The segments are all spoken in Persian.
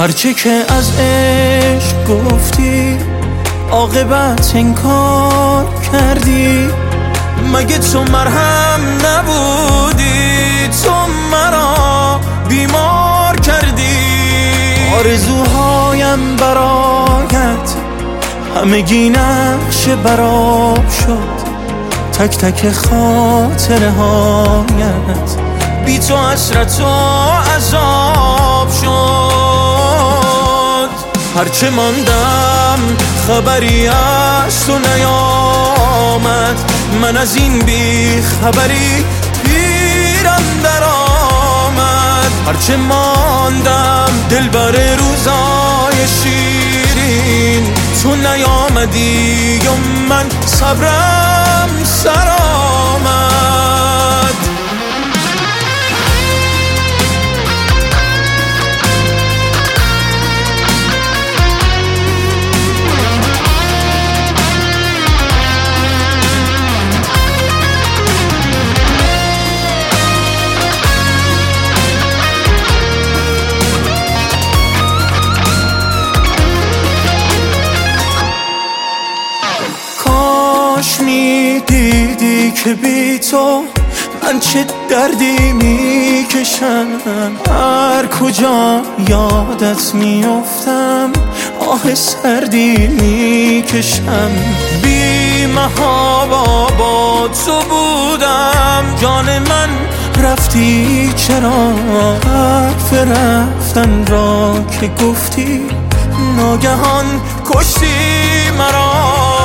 هرچه که از عشق گفتی عاقبت انکار کردی. مگه تو مرهم نبودی؟ تو مرا بیمار کردی. آرزوهایم برایت همگی نقش براب شد. تک تک خاطره هایت بی تو حسرت و عذاب شد. هرچه ماندم خبری از تو نیامد. من از این بی خبری پیرم در آمد. هرچه ماندم دلبر روزای شیرین. تو نیامدی و من صبرم سر آمد. کاش میدیدی که بی تو من چه دردی میکشم. هر کجا یادت میافتم آه سردی میکشم. بی محابا با تو بودم جان من رفتی چرا؟ حرف رفتن را که گفتی ناگهان کشتی مرا.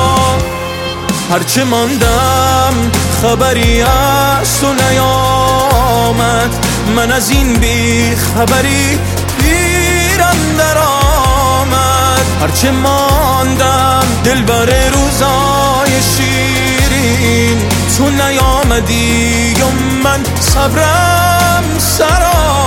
هرچه ماندم خبری از تو نیامد. من از این بی خبری پیرم در آمد. هرچه ماندم دلبر روزای شیرین. تو نیامدی و من صبرم سر آمد.